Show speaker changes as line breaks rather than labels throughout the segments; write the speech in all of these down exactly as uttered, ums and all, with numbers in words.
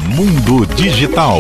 Mundo Digital.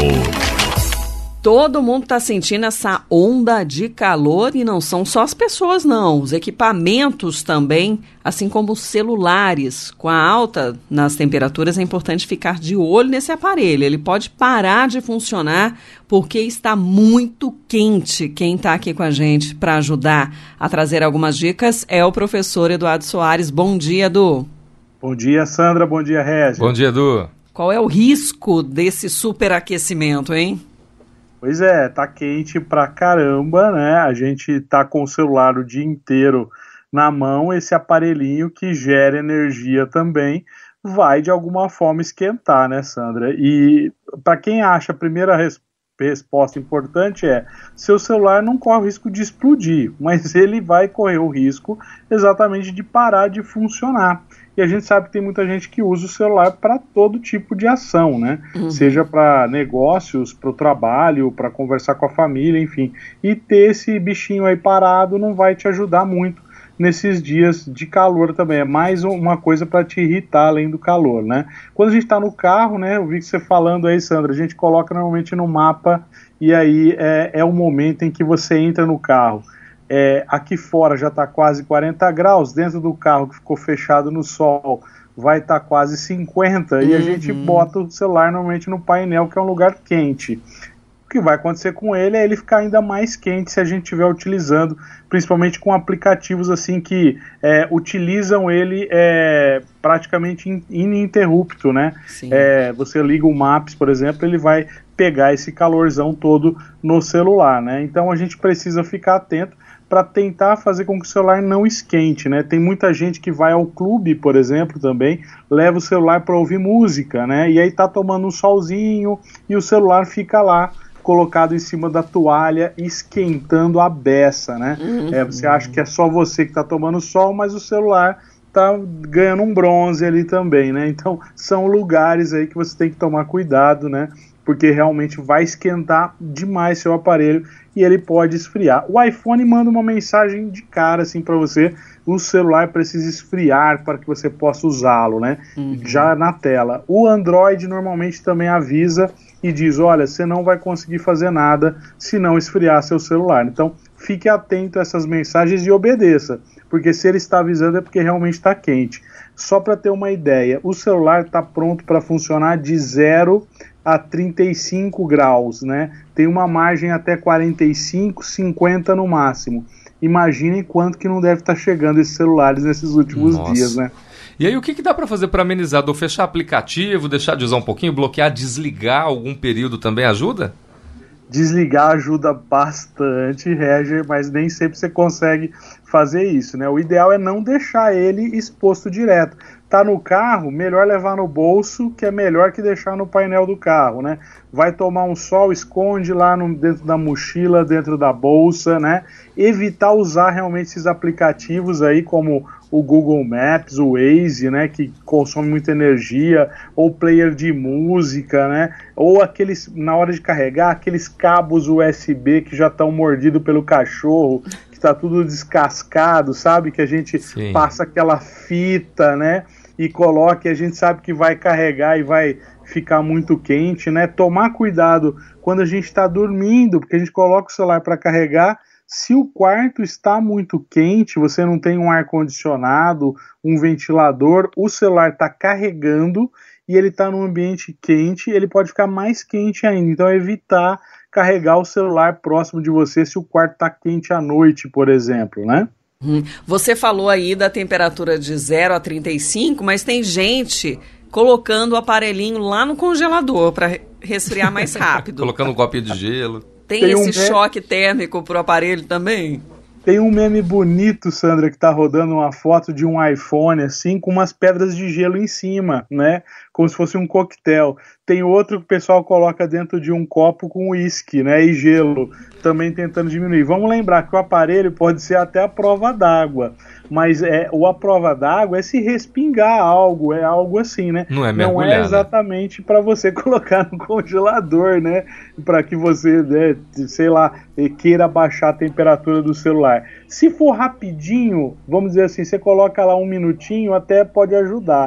Todo mundo está sentindo essa onda de calor e não são só as pessoas, não. Os equipamentos também, assim como os celulares. Com a alta nas temperaturas, é importante ficar de olho nesse aparelho. Ele pode parar de funcionar porque está muito quente. Quem está aqui com a gente para ajudar a trazer algumas dicas é o professor Eduardo Soares. Bom dia, Edu.
Bom dia, Sandra. Bom dia, Régis.
Bom dia, Edu.
Qual é o risco desse superaquecimento, hein?
Pois é, tá quente pra caramba, né? A gente tá com o celular o dia inteiro na mão, esse aparelhinho que gera energia também vai de alguma forma esquentar, né, Sandra? E para quem acha, a primeira res- resposta importante é: seu celular não corre o risco de explodir, mas ele vai correr o risco exatamente de parar de funcionar. E a gente sabe que tem muita gente que usa o celular para todo tipo de ação, né? Uhum. Seja para negócios, para o trabalho, para conversar com a família, enfim. E ter esse bichinho aí parado não vai te ajudar muito nesses dias de calor também. É mais uma coisa para te irritar além do calor, né? Quando a gente está no carro, né? Eu vi que você falando aí, Sandra, a gente coloca normalmente no mapa e aí é, é o momento em que você entra no carro. É, aqui fora já está quase quarenta graus, dentro do carro que ficou fechado no sol vai estar tá quase cinquenta, uhum. E a gente bota o celular normalmente no painel, que é um lugar quente. O que vai acontecer com ele é ele ficar ainda mais quente se a gente estiver utilizando, principalmente com aplicativos assim que é, utilizam ele é, praticamente ininterrupto, né? É, você liga o Maps, por exemplo, ele vai pegar esse calorzão todo no celular, né? Então a gente precisa ficar atento para tentar fazer com que o celular não esquente, né? Tem muita gente que vai ao clube, por exemplo, também, leva o celular para ouvir música, né? E aí tá tomando um solzinho e o celular fica lá, colocado em cima da toalha, esquentando a beça, né? Uhum. É, você acha que é só você que tá tomando sol, mas o celular tá ganhando um bronze ali também, né? Então, são lugares aí que você tem que tomar cuidado, né? Porque realmente vai esquentar demais seu aparelho e ele pode esfriar. O iPhone manda uma mensagem de cara assim para você: o celular precisa esfriar para que você possa usá-lo, né? Uhum. Já na tela. O Android normalmente também avisa e diz: olha, você não vai conseguir fazer nada se não esfriar seu celular. Então, fique atento a essas mensagens e obedeça, porque se ele está avisando é porque realmente está quente. Só para ter uma ideia, o celular está pronto para funcionar de zero a trinta e cinco graus, né? Tem uma margem até quarenta e cinco, cinquenta no máximo. Imaginem quanto que não deve estar chegando esses celulares nesses últimos Nossa. dias, né?
E aí o que, que dá para fazer para amenizar? Do fechar aplicativo, deixar de usar um pouquinho, bloquear, desligar algum período também ajuda?
Desligar ajuda bastante, Reger, mas nem sempre você consegue fazer isso, né? O ideal é não deixar ele exposto direto. Tá no carro, melhor levar no bolso, que é melhor que deixar no painel do carro, né? Vai tomar um sol, esconde lá no, dentro da mochila, dentro da bolsa, né? Evitar usar realmente esses aplicativos aí, como o Google Maps, o Waze, né? Que consome muita energia, ou player de música, né? Ou aqueles, na hora de carregar, aqueles cabos U S B que já estão mordidos pelo cachorro, que está tudo descascado, sabe? Que a gente Sim. passa aquela fita, né? E coloca, e a gente sabe que vai carregar e vai ficar muito quente, né? Tomar cuidado quando a gente está dormindo, porque a gente coloca o celular para carregar. Se o quarto está muito quente, você não tem um ar-condicionado, um ventilador, o celular está carregando e ele está num ambiente quente, ele pode ficar mais quente ainda. Então, evitar carregar o celular próximo de você se o quarto está quente à noite, por exemplo, né?
Você falou aí da temperatura de zero a trinta e cinco, mas tem gente colocando o aparelhinho lá no congelador para resfriar mais rápido.
Colocando um copinho de gelo.
Tem, tem esse um choque térmico pro aparelho também?
Tem um meme bonito, Sandra, que tá rodando uma foto de um iPhone, assim, com umas pedras de gelo em cima, né? Como se fosse um coquetel. Tem outro que o pessoal coloca dentro de um copo com uísque, né? E gelo, também tentando diminuir. Vamos lembrar que o aparelho pode ser até a prova d'água, mas é, o a prova d'água é se respingar algo, é algo assim, né?
Não é mergulhar,
Não é exatamente, né, para você colocar no congelador, né? Para que você, né, sei lá, queira baixar a temperatura do celular. Se for rapidinho, vamos dizer assim, você coloca lá um minutinho, até pode ajudar.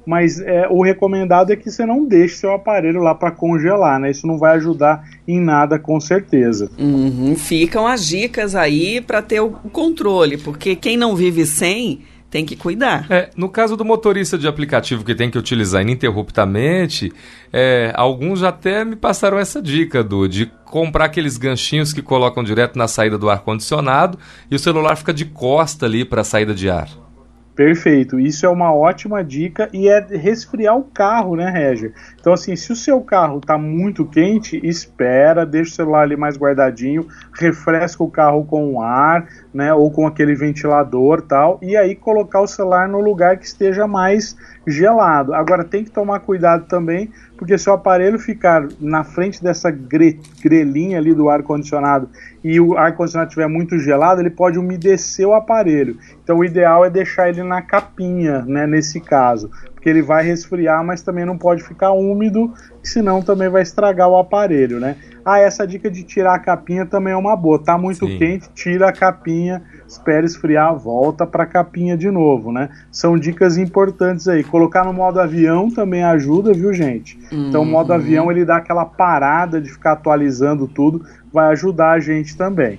mas é, o recomendado é que você não deixe seu aparelho lá para congelar, né? Isso não vai ajudar em nada, com certeza.
Uhum, ficam as dicas aí para ter o controle, porque quem não vive sem tem que cuidar.
É, no caso do motorista de aplicativo que tem que utilizar ininterruptamente, é, alguns já até me passaram essa dica, Du, de comprar aqueles ganchinhos que colocam direto na saída do ar-condicionado e o celular fica de costa ali para a saída de ar.
Perfeito, isso é uma ótima dica e é resfriar o carro, né, Régia? Então, assim, se o seu carro está muito quente, espera, deixa o celular ali mais guardadinho, refresca o carro com ar, né, ou com aquele ventilador e tal, e aí colocar o celular no lugar que esteja mais gelado. Agora, tem que tomar cuidado também, porque se o aparelho ficar na frente dessa gre- grelhinha ali do ar-condicionado e o ar-condicionado estiver muito gelado, ele pode umedecer o aparelho. Então, o ideal é deixar ele na capinha, né, nesse caso, porque ele vai resfriar, mas também não pode ficar úmido, senão também vai estragar o aparelho, né? Ah, essa dica de tirar a capinha também é uma boa. Tá muito Sim. quente, tira a capinha, espera esfriar, volta para a capinha de novo, né? São dicas importantes aí. Colocar no modo avião também ajuda, viu, gente? Uhum. Então, o modo avião, ele dá aquela parada de ficar atualizando tudo, vai ajudar a gente também.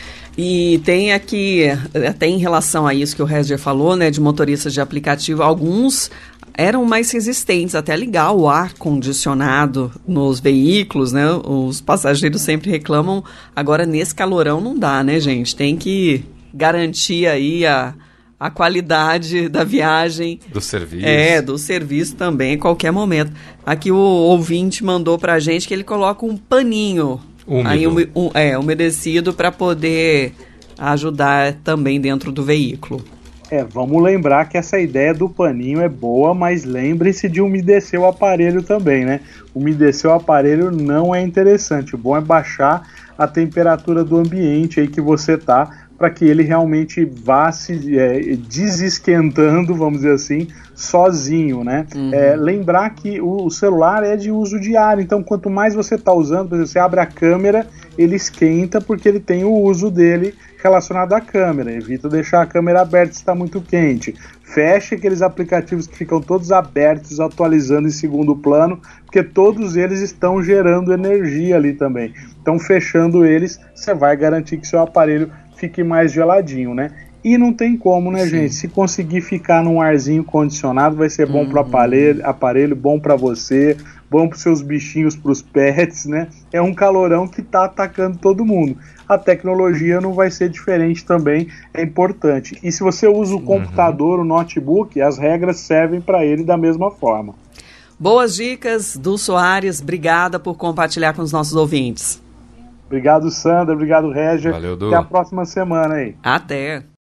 E tem aqui, até em relação a isso que o Régia falou, né, de motoristas de aplicativo, alguns eram mais resistentes, até ligar o ar-condicionado nos veículos, né? Os passageiros sempre reclamam, agora nesse calorão não dá, né, gente? Tem que garantir aí a, a qualidade da viagem.
Do serviço.
É, do serviço também, a qualquer momento. Aqui o ouvinte mandou pra gente que ele coloca um paninho
úmido.
Aí, um, um, é, umedecido para poder ajudar também dentro do veículo.
É, vamos lembrar que essa ideia do paninho é boa, mas lembre-se de umedecer o aparelho também, né? Umedecer o aparelho não é interessante. O bom é baixar a temperatura do ambiente aí que você tá, para que ele realmente vá se é, desesquentando, vamos dizer assim, sozinho, né? Uhum. É, lembrar que o, o celular é de uso diário, então quanto mais você está usando, por exemplo, você abre a câmera, ele esquenta porque ele tem o uso dele relacionado à câmera. Evita deixar a câmera aberta se está muito quente. Feche aqueles aplicativos que ficam todos abertos, atualizando em segundo plano, porque todos eles estão gerando energia ali também. Então, fechando eles, você vai garantir que seu aparelho fique mais geladinho, né? E não tem como, né, Sim. gente? Se conseguir ficar num arzinho condicionado, vai ser bom uhum. para o aparelho, aparelho, bom para você, bom para os seus bichinhos, para os pets, né? É um calorão que está atacando todo mundo. A tecnologia não vai ser diferente também, é importante. E se você usa o uhum. computador, o notebook, as regras servem para ele da mesma forma.
Boas dicas, Du Soares. Obrigada por compartilhar com os nossos ouvintes.
Obrigado, Sandra. Obrigado, Régia.
Valeu, Du.
Até a próxima semana aí.
Até.